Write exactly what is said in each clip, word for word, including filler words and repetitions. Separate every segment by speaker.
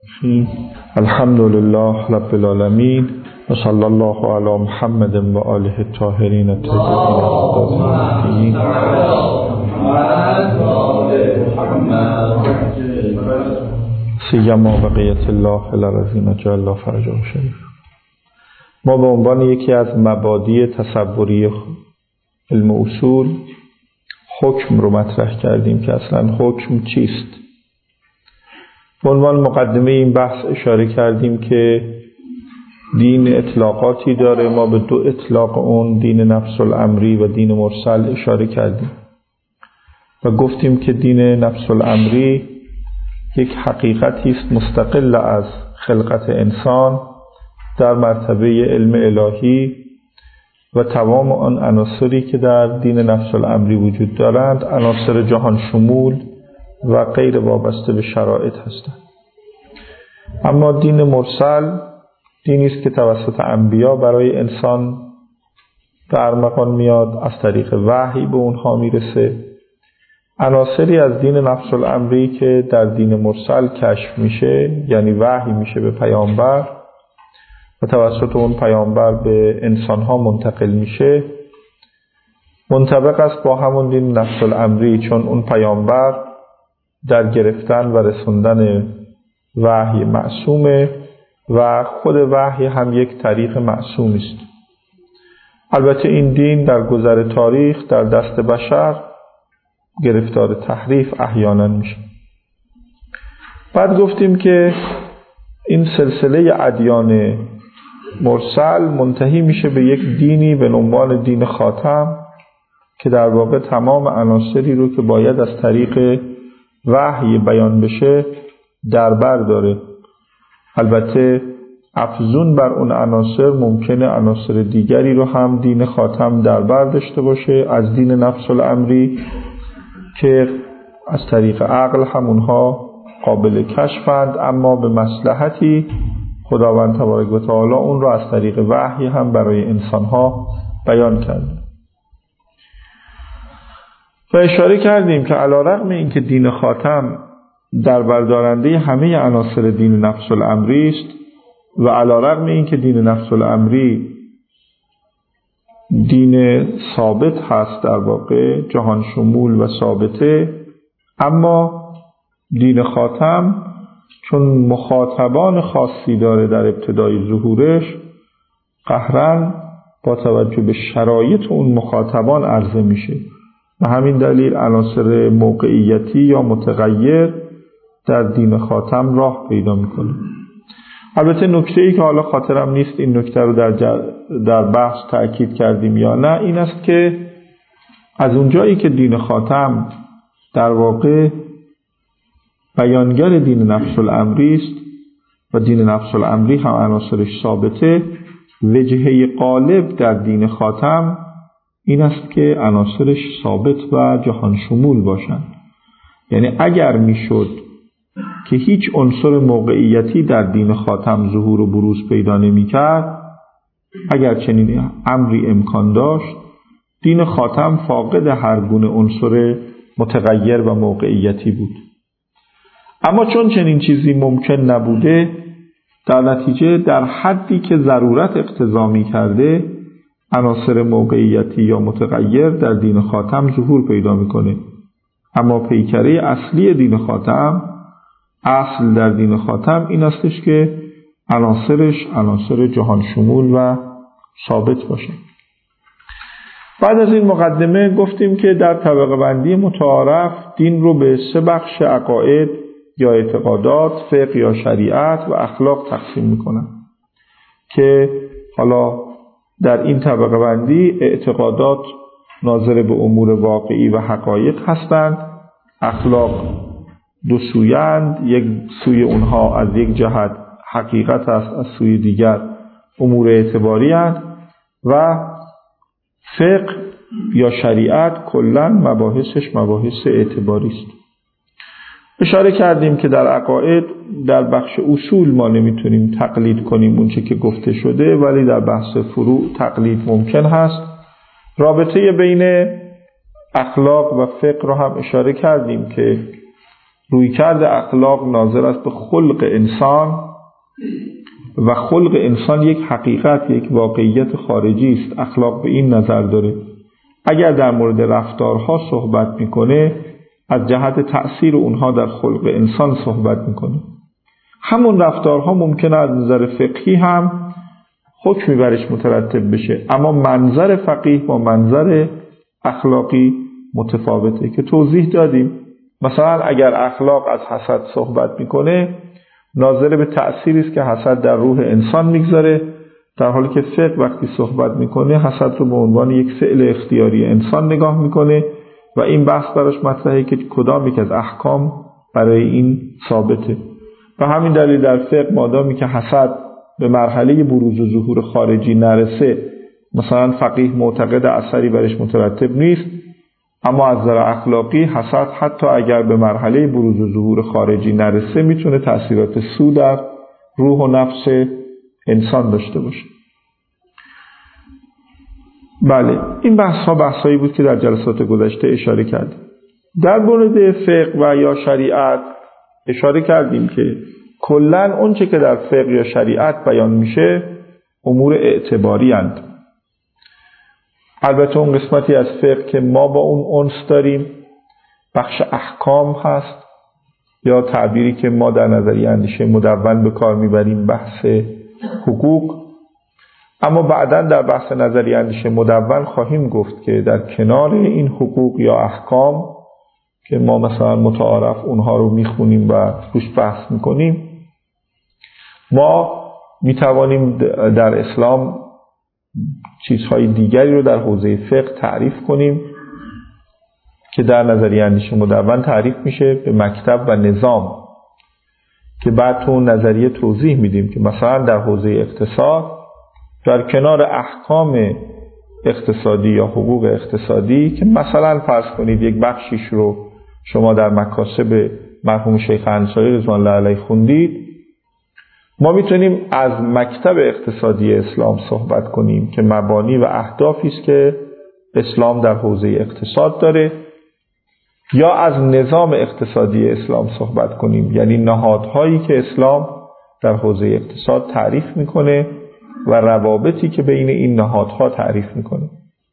Speaker 1: الحمد لله رب العالمین و صلی الله علی محمد و آله الطاهرین الطاهرین. سیما بقیت الله العظیم جل فرجه شریف. ما به عنوان یکی از مبادی تصوری علم اصول حکم رو مطرح کردیم که اصلا حکم چیست. به عنوان مقدمه این بحث اشاره کردیم که دین اطلاقاتی داره. ما به دو اطلاق اون، دین نفس الامری و دین مرسل، اشاره کردیم و گفتیم که دین نفس الامری یک حقیقتی است مستقل از خلقت انسان در مرتبه علم الهی و تمام آن عناصری که در دین نفس الامری وجود دارند عناصر جهان شمول و غیر وابسته به شرایط هستند. اما دین مرسل دینی است که توسط انبیا برای انسان در مقام میاد، از طریق وحی به اونها میرسه. عناصری از دین نفس الامری که در دین مرسل کشف میشه، یعنی وحی میشه به پیامبر و توسط اون پیامبر به انسانها منتقل میشه، منطبق است با همون دین نفس الامری، چون اون پیامبر در گرفتن و رسوندن وحی معصومه و خود وحی هم یک طریق معصوم است. البته این دین در گذر تاریخ در دست بشر گرفتار تحریف احیانا میشه. بعد گفتیم که این سلسله ادیان مرسل منتهی میشه به یک دینی به عنوان دین خاتم که در واقع تمام عناصری رو که باید از طریق وحی بیان بشه در بر داره. البته افزون بر اون عناصر ممکنه عناصر دیگری رو هم دین خاتم در بر داشته باشه از دین نفس الامری که از طریق عقل هم اونها قابل کشفند، اما به مصلحتی خداوند تبارک و تعالی اون رو از طریق وحی هم برای انسانها بیان کرده. و اشاره کردیم که علیرغم اینکه دین خاتم در بردارنده همه عناصر دین نفس الامری است و علیرغم اینکه دین نفس الامری دین ثابت هست، در واقع جهان شمول و ثابته، اما دین خاتم چون مخاطبان خاصی داره در ابتدای ظهورش، قهرن با توجه به شرایط اون مخاطبان عرضه میشه و همین دلیل عناصر موقعیتی یا متغیر در دین خاتم راه پیدا میکنه. البته نکته‌ای که حالا خاطرم نیست این نکته رو در, در بحث تأکید کردیم یا نه، این است که از اونجایی که دین خاتم در واقع بیانگر دین نفس الامری است و دین نفس الامری هم عناصرش ثابته، وجهه غالب در دین خاتم این است که عناصرش ثابت و جهان شمول باشند. یعنی اگر میشد که هیچ عنصر موقعیتی در دین خاتم ظهور و بروز پیدا نمی‌کرد، اگر چنین امری امکان داشت، دین خاتم فاقد هر گونه عنصر متغیر و موقعیتی بود. اما چون چنین چیزی ممکن نبوده، در نتیجه در حدی که ضرورت اقتضا می‌کرده عناصر موقعیتی یا متغیر در دین خاتم ظهور پیدا می‌کنه. اما پیکره اصلی دین خاتم، اصل در دین خاتم این استش که عناصرش عناصر جهان شمول و ثابت باشه. بعد از این مقدمه گفتیم که در طبقه بندی متعارف دین رو به سه بخش عقاید یا اعتقادات، فقه یا شریعت و اخلاق تقسیم میکنن که حالا در این طبقه بندی اعتقادات ناظر به امور واقعی و حقایق هستند، اخلاق دو سویند، یک سوی اونها از یک جهت حقیقت است، از سوی دیگر امور اعتباری هست و فقه یا شریعت کلاً مباحثش مباحث اعتباری است. اشاره کردیم که در عقاید در بخش اصول ما نمیتونیم تقلید کنیم اونچه که گفته شده، ولی در بحث فروع تقلید ممکن هست. رابطه بین اخلاق و فقه رو هم اشاره کردیم که رویکرد اخلاق ناظر است به خلق انسان و خلق انسان یک حقیقت، یک واقعیت خارجی است. اخلاق به این نظر داره. اگر در مورد رفتارها صحبت میکنه از جهت تأثیر اونها در خلق انسان صحبت میکنه. همون رفتارها ممکنه از نظر فقهی هم حکمی برش مترتب بشه، اما منظر فقیه با منظر اخلاقی متفاوته که توضیح دادیم. مثلا اگر اخلاق از حسد صحبت میکنه ناظر به تأثیری است که حسد در روح انسان میگذاره، در حالی که فقه وقتی صحبت میکنه حسد رو به عنوان یک فعل اختیاری انسان نگاه میکنه و این بحث براش مطرحه که کدام یک از احکام برای این ثابته. و همین دلیل در فقه مادامی که حسد به مرحله بروز و ظهور خارجی نرسه، مثلا فقیه معتقد اثری برش مترتب نیست، اما از نظر اخلاقی حسد حتی اگر به مرحله بروز و ظهور خارجی نرسه میتونه تأثیرات سو در روح و نفس انسان داشته باشه. بله، این بحث ها بحث هایی بود که در جلسات گذشته اشاره کردیم. در مورد فقه و یا شریعت اشاره کردیم که کلن اون چه که در فقه یا شریعت بیان میشه امور اعتباری اند. البته اون قسمتی از فقه که ما با اون انس داریم بخش احکام هست، یا تعبیری که ما در نظریه اندیشه مدون به کار میبریم بحث حقوق. اما بعداً در بحث نظریه اندیشه مدون خواهیم گفت که در کنار این حقوق یا احکام که ما مثلا متعارف اونها رو میخونیم و روش بحث میکنیم، ما میتوانیم در اسلام چیزهای دیگری رو در حوزه فقه تعریف کنیم که در نظریه اندیشه مدون تعریف میشه به مکتب و نظام، که بعد تو نظریه توضیح میدیم که مثلا در حوزه اقتصاد در کنار احکام اقتصادی یا حقوق اقتصادی که مثلا فرض کنید یک بخشیش رو شما در مکاسب مرحوم شیخ انصاری رضوان الله علیه خوندید، ما میتونیم از مکتب اقتصادی اسلام صحبت کنیم که مبانی و اهدافی است که اسلام در حوزه اقتصاد داره، یا از نظام اقتصادی اسلام صحبت کنیم، یعنی نهادهایی که اسلام در حوزه اقتصاد تعریف میکنه و روابطی که بین این نهادها تعریف میکنه،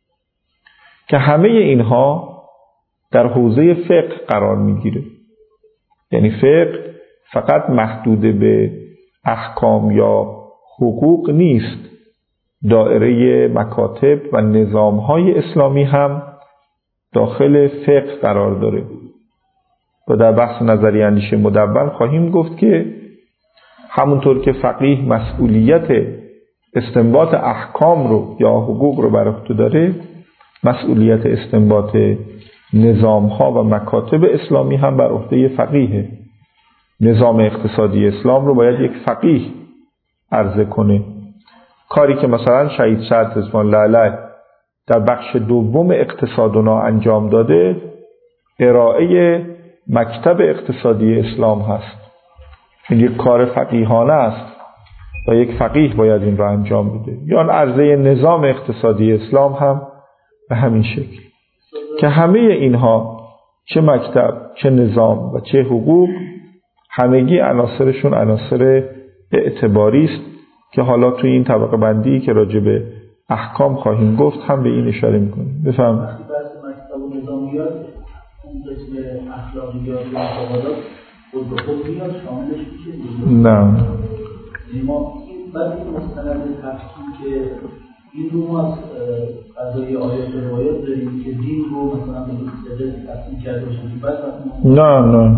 Speaker 1: که همه اینها در حوزه فقه قرار میگیره. یعنی فقه فقط محدود به احکام یا حقوق نیست، دائره مکاتب و نظامهای اسلامی هم داخل فقه قرار داره. و در بحث نظریه اندیشه مدون خواهیم گفت که همونطور که فقیه مسئولیت استنباط احکام رو یا حقوق رو بر عهده داره، مسئولیت استنباط نظامها و مکاتب اسلامی هم بر عهده فقیه. نظام اقتصادی اسلام رو باید یک فقیه عرضه کنه، کاری که مثلا شهید سعد رضوان الله علیه در بخش دوم اقتصادنا انجام داده ارائه مکتب اقتصادی اسلام هست. این یک کار فقیهانه است و یک فقیه باید این را انجام بده. یا عرضه نظام اقتصادی اسلام هم به همین شکل، که همه اینها چه مکتب چه نظام و چه حقوق همگی عناصرشون عناصر اعتباری است که حالا توی این طبقه بندی که راجع به احکام خواهیم گفت هم به این اشاره میکنیم. بفهم.
Speaker 2: وقتی بحث مکتب و نظامیات اون قسم اخلاقیات و اعتقادات خود به خود میاد شاملش میشه؟
Speaker 1: نه.
Speaker 2: ما این بعد این مستند تفصیل که این رو ما از قضایی آیات و روایات داریم که دین رو مثلا به مستجد تفصیل کرده باشیم بعد
Speaker 1: نه نه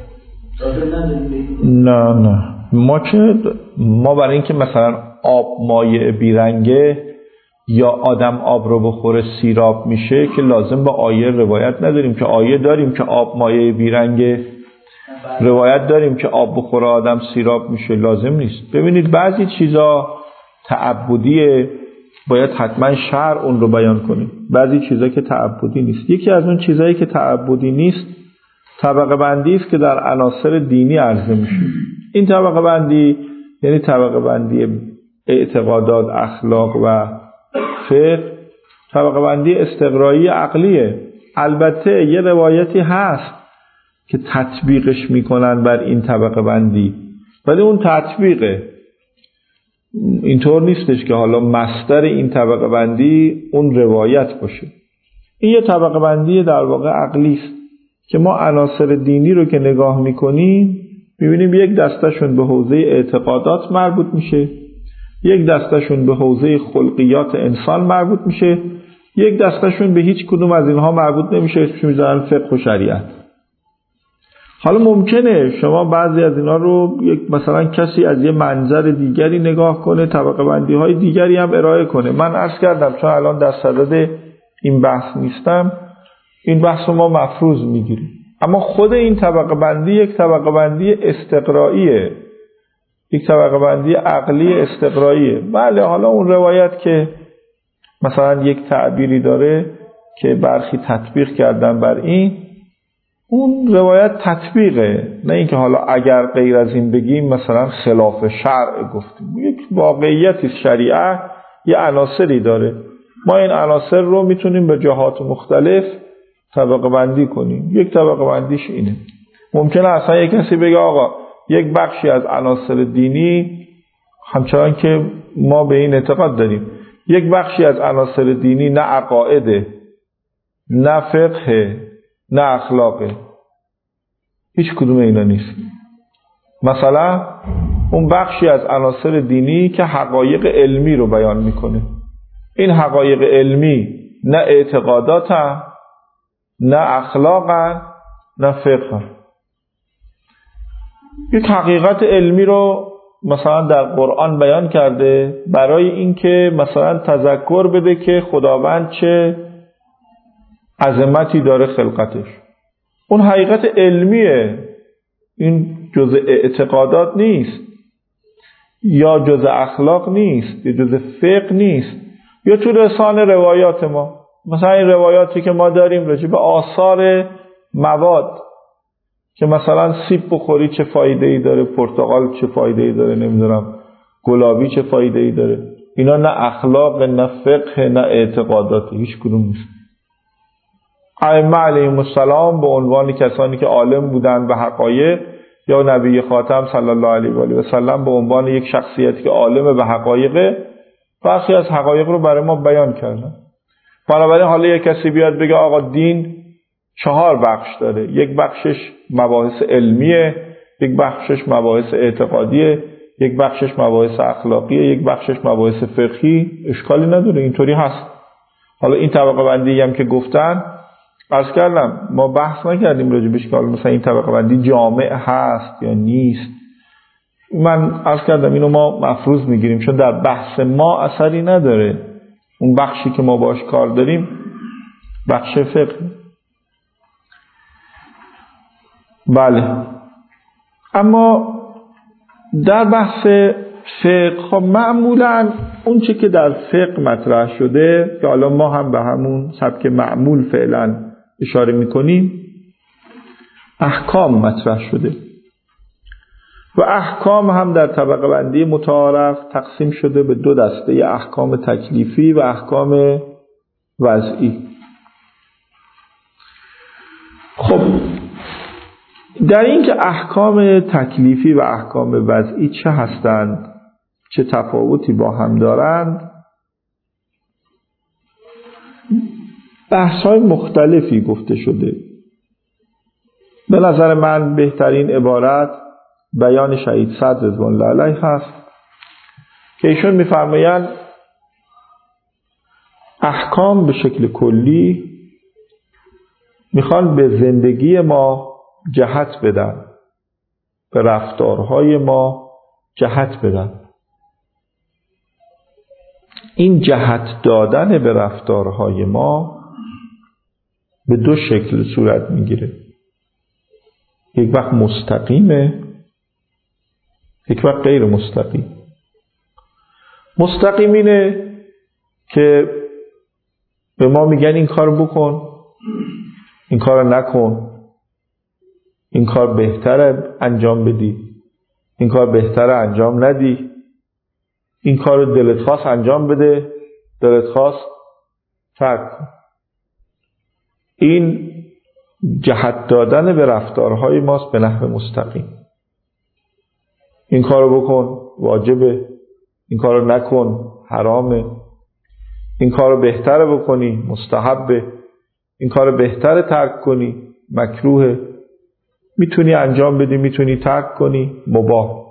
Speaker 1: نه نه ما که ما برای اینکه مثلا آب مایع بیرنگه یا آدم آب رو بخوره سیراب میشه که لازم با آیه روایت نداریم، که آیه داریم که آب مایع بیرنگه، روایت داریم که آب بخوره آدم سیراب میشه، لازم نیست. ببینید بعضی چیزا تعبدیه باید حتما شرع اون رو بیان کنه، بعضی چیزا که تعبدی نیست. یکی از اون چیزایی که تعبدی نیست طبقه بندی است که در عناصر دینی عرضه میشه. این طبقه بندی یعنی طبقه بندی اعتقادات، اخلاق و فقه، طبقه بندی استقرایی عقلیه. البته یه روایتی هست که تطبیقش میکنن بر این طبقه بندی، ولی اون تطبیقه. اینطور نیستش که حالا مصدر این طبقه بندی اون روایت باشه. این یه طبقه بندی در واقع عقلی است که ما عناصر دینی رو که نگاه میکنیم میبینیم یک دستشون به حوزه اعتقادات مربوط میشه، یک دستشون به حوزه خلقیات انسان مربوط میشه، یک دستشون به هیچ کدوم از اینها مربوط نمیشه، اسمش میذارن فقه و شریعت. حالا ممکنه شما بعضی از اینا رو یک مثلا کسی از یه منظر دیگری نگاه کنه، طبقه بندی های دیگری هم ارائه کنه. من عرض کردم چون الان در صدد این بحث نیستم، این بحث رو ما مفروض میگیریم، اما خود این طبقه بندی یک طبقه بندی استقرائیه، یک طبقه بندی عقلی استقرائیه. بله حالا اون روایت که مثلا یک تعبیری داره که برخی تطبیق کردن بر این، اون روایت تطبیقه، نه اینکه حالا اگر غیر از این بگیم مثلا خلاف شرع گفتیم. یک واقعیتی شریعه یه عناصری داره، ما این عناصر رو میتونیم به جهات مختلف طبقه بندی کنیم. یک طبقه بندیش اینه. ممکنه اصلا یک کسی بگه آقا یک بخشی از عناصر دینی، همچنان که ما به این اعتقاد داریم، یک بخشی از عناصر دینی نه عقائده، نه فقه، نه اخلاقه، هیچ کدوم اینا نیست. مثلا اون بخشی از عناصر دینی که حقایق علمی رو بیان میکنه، این حقایق علمی نه اعتقادات هم، نه اخلاق هم، نه فقه هم. یک حقیقت علمی رو مثلا در قرآن بیان کرده برای اینکه مثلا تذکر بده که خداوند چه عظمتی داره خلقتش. اون حقیقت علمیه، این جزء اعتقادات نیست، یا جزء اخلاق نیست، یا جزء فقه نیست، یا تو رسان روایات ما. مثلا این روایاتی که ما داریم راجع به آثار مواد، که مثلا سیب بخوری چه فایده ای داره، پرتقال چه فایده ای داره، نمیدونم گلابی چه فایده ای داره، اینا نه اخلاق، نه فقه، نه اعتقادات، هیچ کدوم نیست. ائمه علیهم السلام به عنوان کسانی که عالم بودن به حقایق، یا نبی خاتم صلی الله علیه و آله و سلم به عنوان یک شخصیتی که عالم به حقایق، برخی از حقایق رو برای ما بیان کردن. بنابراین حالا یک کسی بیاد بگه آقا دین چهار بخش داره، یک بخشش مباحث علمیه، یک بخشش مباحث اعتقادیه، یک بخشش مباحث اخلاقیه، یک بخشش مباحث فقهی، اشکالی نداره، اینطوری هست. حالا این طبقه بندی هم که گفتن، عرض کردم ما بحث نکردیم راجبش که مثلا این طبقه بندی جامع هست یا نیست. من عرض کردم اینو ما مفروض میگیریم چون در بحث ما اثری نداره. اون بخشی که ما باش کار داریم بخش فقه. بله، اما در بحث فقه خب معمولا اون چه که در فقه مطرح شده، که حالا ما هم به همون سبک معمول فعلا اشاره میکنیم، احکام مطرح شده و احکام هم در طبقه بندی متعارف تقسیم شده به دو دسته، احکام تکلیفی و احکام وضعی. خب در این که احکام تکلیفی و احکام وضعی چه هستند، چه تفاوتی با هم دارند، بحث‌های مختلفی گفته شده. به نظر من بهترین عبارت بیان شهید صدر رضوان الله علیه هست که ایشون می‌فرمایند احکام به شکل کلی میخوان به زندگی ما جهت بدن، به رفتارهای ما جهت بدن. این جهت دادن به رفتارهای ما به دو شکل صورت میگیره، یک وقت مستقیمه، یک وقت غیر مستقیم. مستقیم اینه که به ما میگن این کار بکن، این کار نکن، این کار بهتره انجام بدی، این کار بهتره انجام ندی، این کار رو دلت خواست انجام بده، دلت خواست ترک کن. این جهت دادن به رفتارهای ماست به نحو مستقیم. این کارو بکن واجبه، این کارو نکن حرامه، این کارو بهتره بکنی مستحبه، این کارو بهتره ترک کنی مکروهه، میتونی انجام بدی میتونی ترک کنی مباح.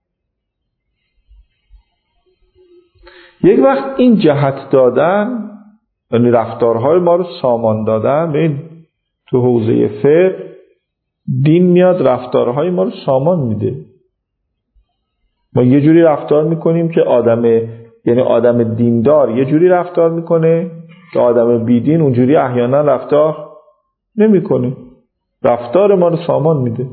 Speaker 1: یک وقت این جهت دادن یعنی رفتارهای ما رو سامان دادن، ببین تو حوزه فقه دین میاد رفتارهای ما رو سامان میده. ما یه جوری رفتار میکنیم که آدم یعنی آدم دیندار یه جوری رفتار میکنه که آدم بیدین اونجوری احیانا رفتار نمیکنه. رفتار ما رو سامان میده.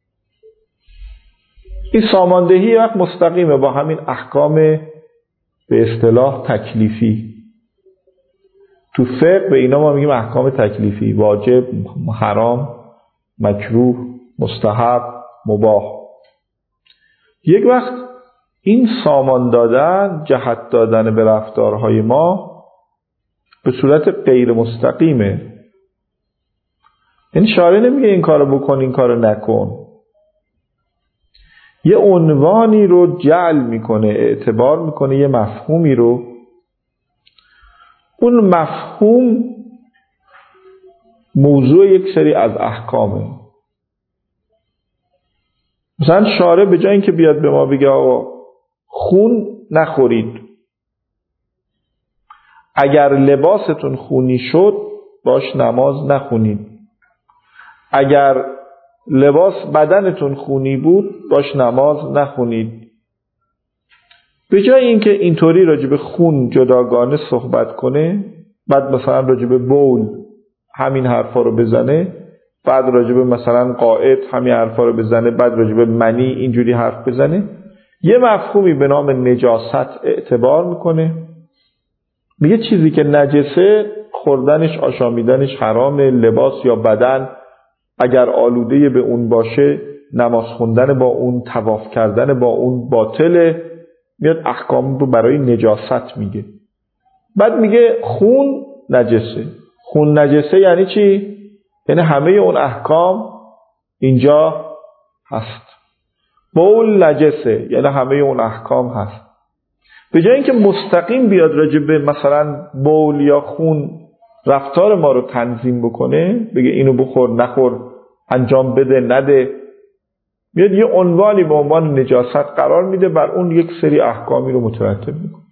Speaker 1: این ساماندهی وقت مستقیمه با همین احکام به اصطلاح تکلیفی. تو فقه به اینا ما میگیم احکام تکلیفی، واجب، حرام، مکروه، مستحب، مباح. یک وقت این سامان دادن، جهت دادن به رفتارهای ما به صورت غیر مستقیمه. این شارع نمیگه این کارو بکن این کارو نکن، یه عنوانی رو جعل میکنه، اعتبار میکنه، یه مفهومی رو. اون مفهوم موضوع یک سری از احکامه. مثلا شارع به جای اینکه بیاد به ما بگه آقا خون نخورید، اگر لباستون خونی شد باش نماز نخونید، اگر لباس بدنتون خونی بود باش نماز نخونید. به جای اینکه اینطوری راجع به خون جداگانه صحبت کنه، بعد مثلا راجع به بول همین حرفا رو بزنه، بعد راجع به مثلا قائط همین حرفا رو بزنه، بعد راجع به منی اینجوری حرف بزنه، یه مفهومی به نام نجاست اعتبار میکنه. میگه چیزی که نجسه خوردنش آشامیدنش حرامه، لباس یا بدن اگر آلوده به اون باشه نماز خوندن با اون، طواف کردن با اون باطله. میاد احکام رو برای نجاست میگه. بعد میگه خون نجسه. خون نجسه یعنی چی؟ یعنی همه اون احکام اینجا هست. بول نجسه یعنی همه اون احکام هست. به جای اینکه مستقیم بیاد راجع به مثلا بول یا خون رفتار ما رو تنظیم بکنه، بگه اینو بخور نخور، انجام بده نده، میاد یه عنوانی به عنوان نجاست قرار میده، بر اون یک سری احکامی رو مترتب میکنه.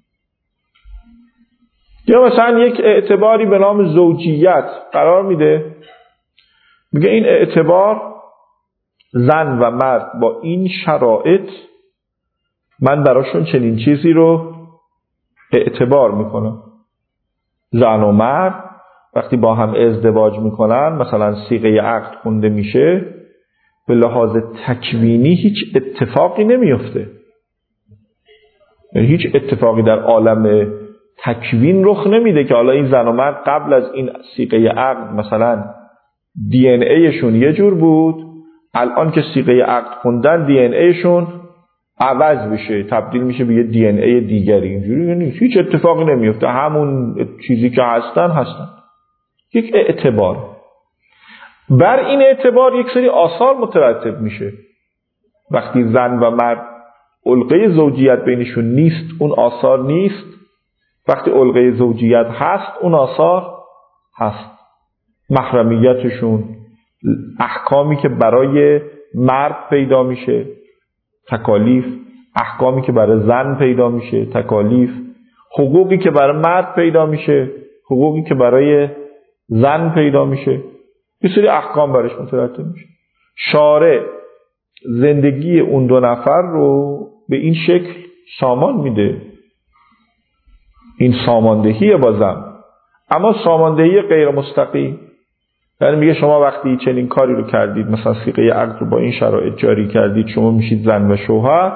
Speaker 1: یا مثلا یک اعتباری به نام زوجیت قرار میده، میگه این اعتبار زن و مرد با این شرایط من براشون چنین چیزی رو اعتبار میکنم. زن و مرد وقتی با هم ازدواج میکنن، مثلا صیغه عقد خونده میشه، به لحاظ تکوینی هیچ اتفاقی نمیفته. یعنی هیچ اتفاقی در عالم تکوین رخ نمیده که حالا این زن و مرد قبل از این صیغه عقد مثلا دی ان ایشون یه جور بود، الان که صیغه عقد خوندن دی ان ایشون عوض بشه، تبدیل میشه به یه دی ان ای دیگری. اینجوری یعنی هیچ اتفاقی نمیفته، همون چیزی که هستن هستن. یک اعتبار. بر این اعتبار یک سری آثار مترتب میشه. وقتی زن و مرد علقه زوجیت بینشون نیست، اون آثار نیست. وقتی علقه زوجیت هست، اون آثار هست. محرمیتشون، احکامی که برای مرد پیدا میشه، تکالیف، احکامی که برای زن پیدا میشه، تکالیف، حقوقی که برای مرد پیدا میشه، حقوقی که برای زن پیدا میشه، یه سری احکام برش مترتب میشه. شارع زندگی اون دو نفر رو به این شکل سامان میده. این ساماندهیه بازم، اما ساماندهی غیر مستقیم. یعنی میگه شما وقتی چنین کاری رو کردید، مثلا صیغه عقد رو با این شرایط جاری کردید، شما میشید زن و شوهر،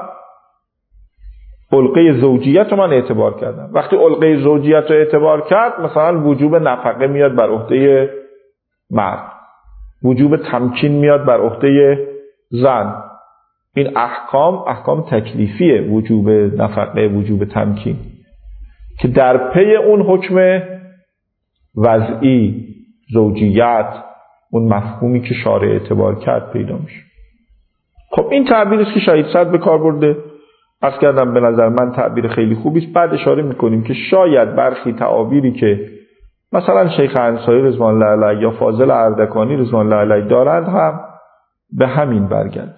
Speaker 1: علقه زوجیت رو من اعتبار کردم. وقتی علقه زوجیت رو اعتبار کرد، مثلا وجوب نفقه میاد بر عهده مرد، وجوب تمکین میاد بر عهده زن. این احکام احکام تکلیفیه، وجوب نفقه، وجوب تمکین، که در پی اون حکم وضعی زوجیت، اون مفهومی که شارع اعتبار کرد پیدا میشه. خب این تعبیری است که شهید صدر به کار برده. عرض کردم به نظر من تعبیر خیلی خوبی است. بعد اشاره میکنیم که شاید برخی تعابیری که مثلا شیخ انصاری رضوان الله علیه یا فاضل اردکانی رضوان الله علیه دارند هم به همین برگرده.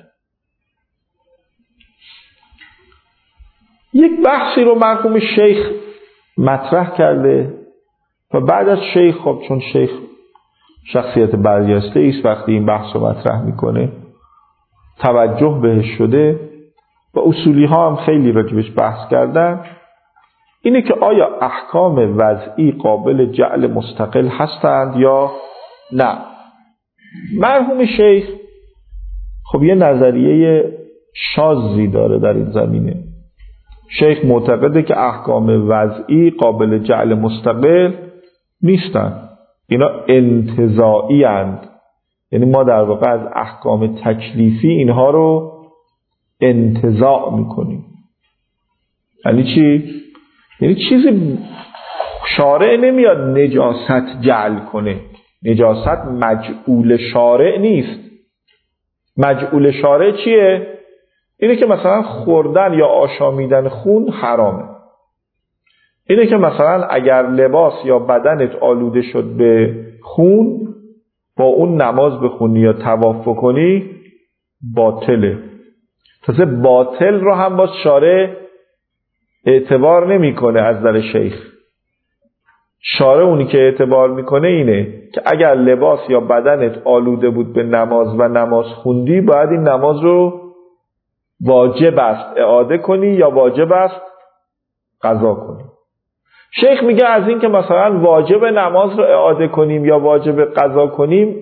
Speaker 1: یک بحثی رو مرحوم شیخ مطرح کرده و بعد از شیخ، خب چون شیخ شخصیت برجسته است وقتی این بحث رو مطرح میکنه توجه بهش شده و اصولی ها هم خیلی راجبش بحث کردن، اینه که آیا احکام وضعی قابل جعل مستقل هستند یا نه. مرحوم شیخ خب یه نظریه شاذی داره در این زمینه. شیخ معتقده که احکام وضعی قابل جعل مستقل نیستند، اینا انتزاعی اند. یعنی ما در واقع از احکام تکلیفی اینها رو انتزاع میکنیم. یعنی چی؟ یعنی چیزی شارع نمیاد نجاست جعل کنه. نجاست مجعول شارع نیست. مجعول شارع چیه؟ اینه که مثلا خوردن یا آشامیدن خون حرامه. اینه که مثلا اگر لباس یا بدنت آلوده شد به خون با اون نماز بخونی یا طواف بکنی باطله. تازه باطل رو هم باز شارع اعتبار نمیکنه. از نظر شیخ شارع اونی که اعتبار میکنه اینه که اگر لباس یا بدنت آلوده بود به نماز و نماز خوندی باید این نماز رو واجب است اعاده کنی یا واجب است قضا کنی. شیخ میگه از این که مثلا واجب نماز رو اعاده کنیم یا واجب قضا کنیم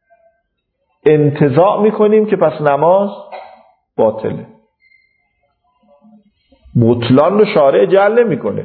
Speaker 1: انتزاع میکنیم که پس نماز باطله. بطلان رو شارع جعل نمیکنه،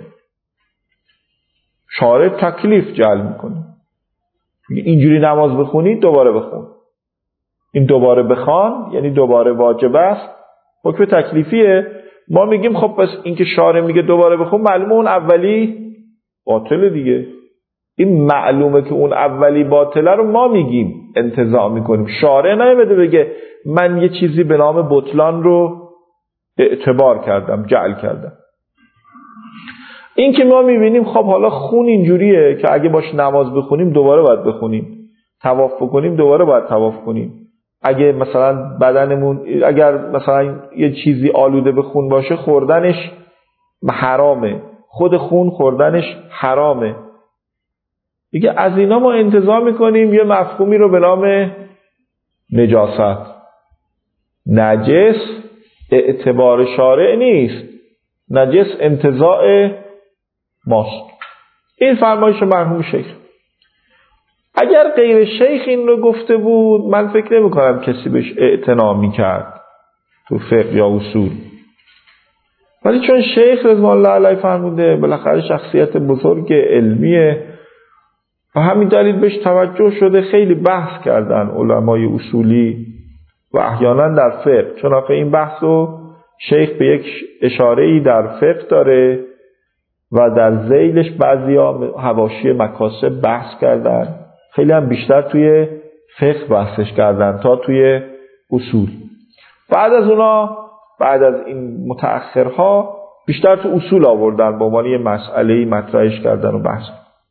Speaker 1: شارع تکلیف جعل میکنه. اینجوری نماز بخونی دوباره بخون، این دوباره بخوان یعنی دوباره واجب است، حکم تکلیفیه. ما میگیم خب پس این که شارع میگه دوباره بخون معلومه اون اولی باطله دیگه. این معلومه که اون اولی باطله رو ما میگیم انتزاع میکنیم. شارع نمیده بگه من یه چیزی به نام بطلان رو اعتبار کردم جعل کردم. این که ما میبینیم خب حالا خون اینجوریه که اگه باش نماز بخونیم دوباره باید بخونیم، طواف بکنیم دوباره باید طواف کنیم. اگه مثلا بدنمون اگر مثلا یه چیزی آلوده به خون باشه خوردنش حرامه، خود خون خوردنش حرامه دیگه. از اینا ما انتزاع میکنیم یه مفهومی رو به نام نجاست. نجس اعتبار شارع نیست، نجس انتزاع ماست. این فرمایش مرحوم شیخ. اگر غیر شیخ این رو گفته بود من فکر نمی کنم کسی بهش اعتنا میکرد تو فقه یا اصول، ولی چون شیخ رضوان الله علیه فرموده بالاخره شخصیت بزرگ علمیه و همین دلیل بهش توجه شده. خیلی بحث کردن علمای اصولی و احیانا در فقه، چون آخه این بحث رو شیخ به یک اشاره‌ای در فقه داره و در ذیلش بعضیا حواشی مکاسب بحث کردن. خیلی هم بیشتر توی فقه بحثش کردن تا توی اصول. بعد از اونا بعد از این متأخرها بیشتر تو اصول آوردن به عنوان یه مسئله‌ای مطرحش کردن و بحث.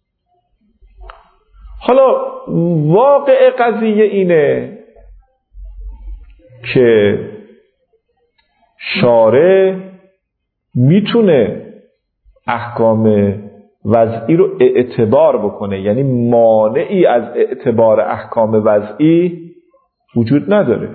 Speaker 1: حالا واقع قضیه اینه که شارع میتونه احکام وضعی رو اعتبار بکنه، یعنی مانعی از اعتبار احکام وضعی وجود نداره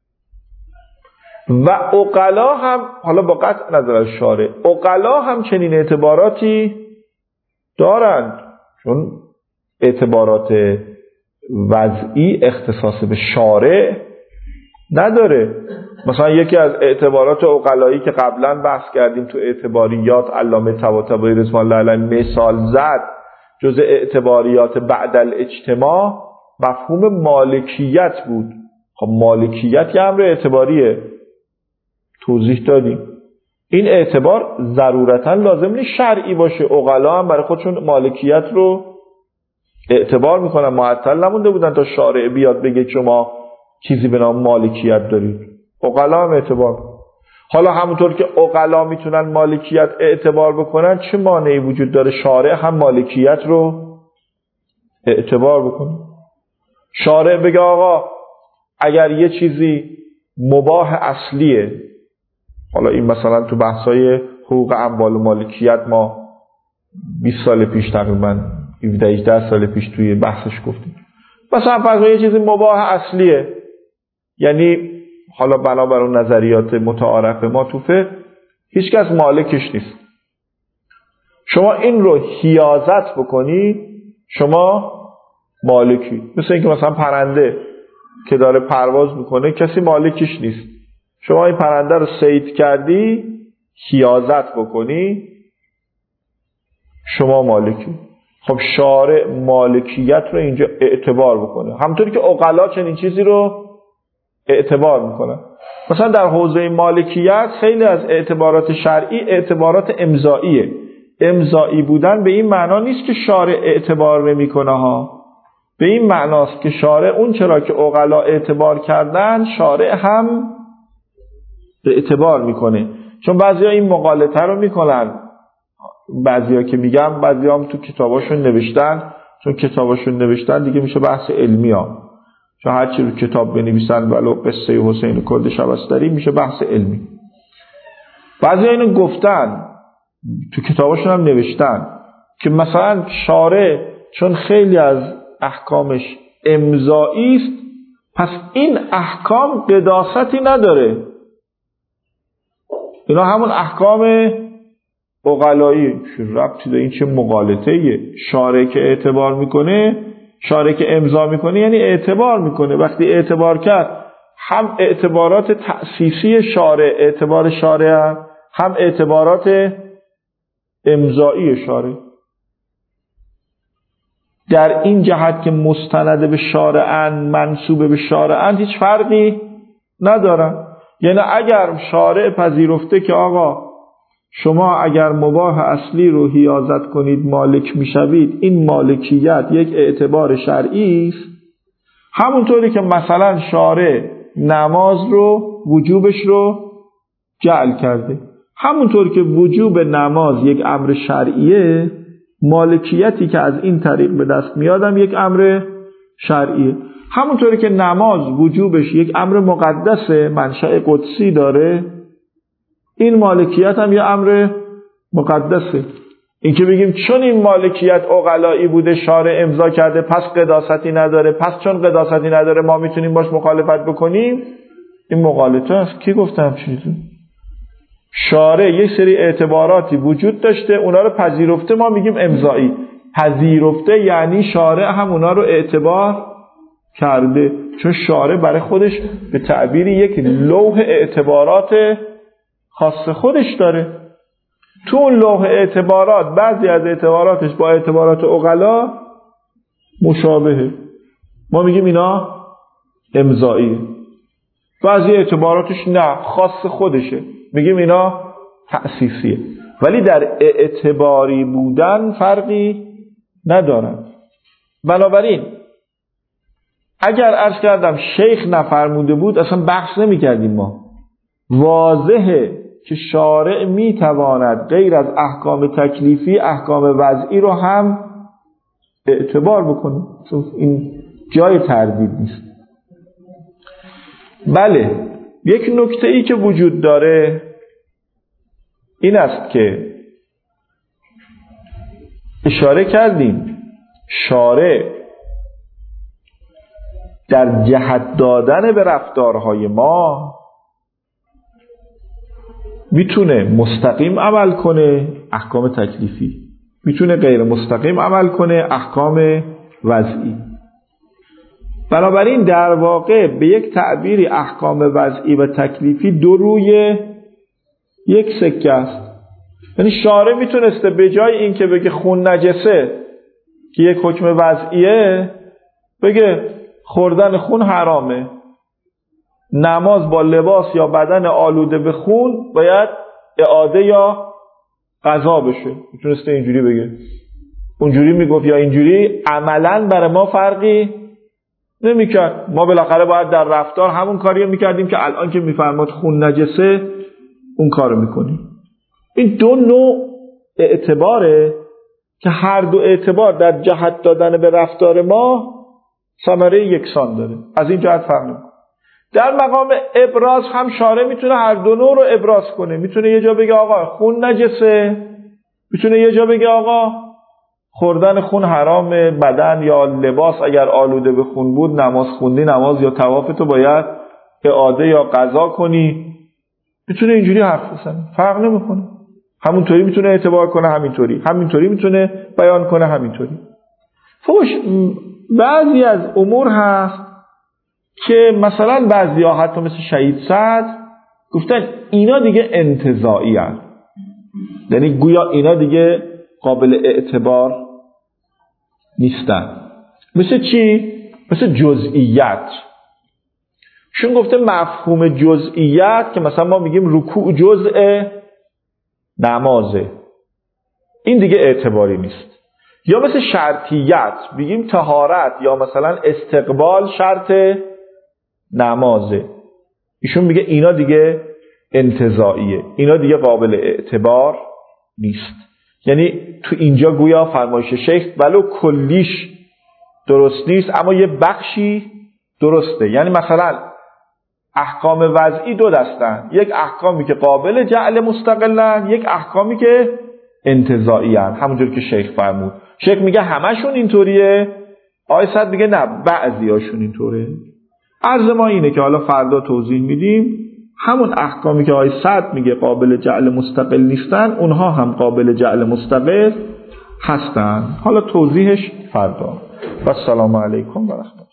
Speaker 1: و عقلا هم، حالا با قطع نظر از شارع، عقلا هم چنین اعتباراتی دارند، چون اعتبارات وضعی اختصاص به شارع نداره. مثلا یکی از اعتبارات عقلایی که قبلا بحث کردیم تو اعتباریات علامه طباطبایی رضوان الله علیه مثال زد، جز اعتباریات بعد الاجتماع مفهوم مالکیت بود. خب مالکیت یه امر اعتباریه، توضیح دادیم. این اعتبار ضرورتا لازم نیست شرعی باشه، عقلا هم برای خودشون مالکیت رو اعتبار میکنن، معطل نمونده بودن تا شارع بیاد بگه شما چیزی به نام مالکیت دارید. عقلا هم اعتبار. حالا همونطور که عقلا میتونن مالکیت اعتبار بکنن، چه مانعی وجود داره شارع هم مالکیت رو اعتبار بکنه؟ شارع بگه آقا اگر یه چیزی مباح اصلیه، حالا این مثلا تو بحثای حقوق اموال و مالکیت ما بیست سال پیش تقریبا هفده هجده سال پیش توی بحثش گفتیم، مثلا فرض یه چیزی مباح اصلیه، یعنی حالا بنابر اون نظریات متعارف ما تو فقه هیچ کس مالکش نیست، شما این رو حیازت بکنی شما مالکی. مثل اینکه مثلا پرنده که داره پرواز میکنه کسی مالکش نیست، شما این پرنده رو صید کردی حیازت بکنی شما مالکی. خب شارع مالکیت رو اینجا اعتبار بکنه، همونطوری که عقلا چنین چیزی رو اعتبار میکنن. مثلا در حوزه مالکیت خیلی از اعتبارات شرعی اعتبارات امضاییه. امضایی بودن به این معنا نیست که شارع اعتبار نمیکنه ها، به این معناست که شارع اون چرا که عقلا اعتبار کردن شارع هم اعتبار میکنه. چون بعضیا این مغالطه رو میکنن، بعضیا که میگم بعضیا هم تو کتاباشون نوشتن، چون کتاباشون نوشتن دیگه میشه بحث علمی ها، چون هرچی رو کتاب بنویسن ولو قصه حسین کرد شبستری میشه بحث علمی. بعضیا اینو گفتن تو کتاباشون هم نوشتن که مثلا شارع چون خیلی از احکامش امضایی است پس این احکام قداستی نداره. اینا همون احکام عقلایی. چه ربطی داره؟ این چه مغالطه‌ایه؟ شارع که اعتبار میکنه، شارع که امضا میکنه یعنی اعتبار میکنه. وقتی اعتبار کرد هم اعتبارات تأسیسی شارع اعتبار شارع، هم اعتبارات امضایی شارع. در این جهت که مستند به شارعن منسوب به شارعن هیچ فرقی ندارن. یعنی اگر شارع پذیرفته که آقا شما اگر مباح اصلی رو حیازت کنید مالک میشوید، این مالکیت یک اعتبار شرعی است، همونطوری که مثلا شارع نماز رو وجوبش رو جعل کرده، همونطور که وجوب نماز یک امر شرعیه، مالکیتی که از این طریق به دست میادم یک امر شرعیه. همونطوری که نماز وجوبش یک امر مقدسه، منشأ قدسی داره، این مالکیت هم یه امر مقدسه. این که بگیم چون این مالکیت عقلایی بوده شارع امضا کرده پس قداستی نداره، پس چون قداستی نداره ما میتونیم باش مخالفت بکنیم، این مغالطه است. کی گفته همچین چیزی؟ شارع یک سری اعتباراتی وجود داشته، اونا رو پذیرفته، ما میگیم امضایی. پذیرفته یعنی شارع هم اونا رو اعتبار کرده، چون شارع برای خودش به تعبیری یک لوح اعتبارات خاص خودش داره. تو اون لوح اعتبارات بعضی از اعتباراتش با اعتبارات عقلا مشابهه، ما میگیم اینا امضایی. بعضی اعتباراتش نه خاص خودشه، میگیم اینا تأسیسیه. ولی در اعتباری بودن فرقی ندارن. بنابراین اگر عرض کردم شیخ نفرموده بود اصلا بحث نمی کردیم ما. واضحه که شارع می تواند غیر از احکام تکلیفی احکام وضعی رو هم اعتبار بکنه، چون این جای تردید نیست. بله، یک نکته ای که وجود داره این است که اشاره کردیم شارع در جهت دادن به رفتارهای ما میتونه مستقیم عمل کنه احکام تکلیفی، میتونه غیر مستقیم عمل کنه احکام وضعی. بنابراین در واقع به یک تعبیری احکام وضعی و تکلیفی دو روی یک سکه است. یعنی شارع میتونسته به جای این که بگه خون نجسه که یک حکم وضعیه بگه خوردن خون حرامه، نماز با لباس یا بدن آلوده به خون باید اعاده یا قضا بشه، میتونسته اینجوری بگه. اونجوری میگفت یا اینجوری، عملاً برای ما فرقی نمیکرد. ما بالاخره باید در رفتار همون کاری میکردیم که الان که میفرماد خون نجسه اون کارو میکنیم. این دو نوع اعتباره که هر دو اعتبار در جهت دادن به رفتار ما ثمره یکسان داره، از این جهت فرق نمیکنه. در مقام ابراز هم شارع میتونه هر دو نوع رو ابراز کنه. میتونه یه جا بگه آقا خون نجسه، میتونه یه جا بگه آقا خوردن خون حرام، بدن یا لباس اگر آلوده به خون بود، نماز خوندی، نماز یا طواف تو باید اعاده یا قضا کنی. میتونه اینجوری حرف بزنه، فرق نمیکنه. همونطوری میتونه اعتبار کنه، همینطوری همینطوری میتونه بیان کنه، همینطوری. فوش بعضی از امور هست که مثلا بعضی ها حتی مثل شهید سعد گفتن اینا دیگه انتزاعی هست، یعنی گویا اینا دیگه قابل اعتبار نیستن. مثل چی؟ مثل جزئیت. چون گفته مفهوم جزئیت که مثلا ما میگیم رکوع جزء نمازه، این دیگه اعتباری نیست. یا مثل شرطیت، بگیم طهارت یا مثلا استقبال شرط نمازه، ایشون میگه اینا دیگه انتزاعیه، اینا دیگه قابل اعتبار نیست. یعنی تو اینجا گویا فرمایش شیخ ولو کلیش درست نیست اما یه بخشی درسته. یعنی مثلا احکام وضعی دو دستن، یک احکامی که قابل جعل مستقلن، یک احکامی که انتزاعی هن. همونجور که شیخ فرمود، شیخ میگه همشون اینطوریه، آقای سعد میگه نه بعضی هاشون اینطوره. عرض ما اینه که حالا فردا توضیح میدیم همون احکامی که آقای سعد میگه قابل جعل مستقل نیستن، اونها هم قابل جعل مستقل هستن. حالا توضیحش فردا. و السلام علیکم و رحمت الله.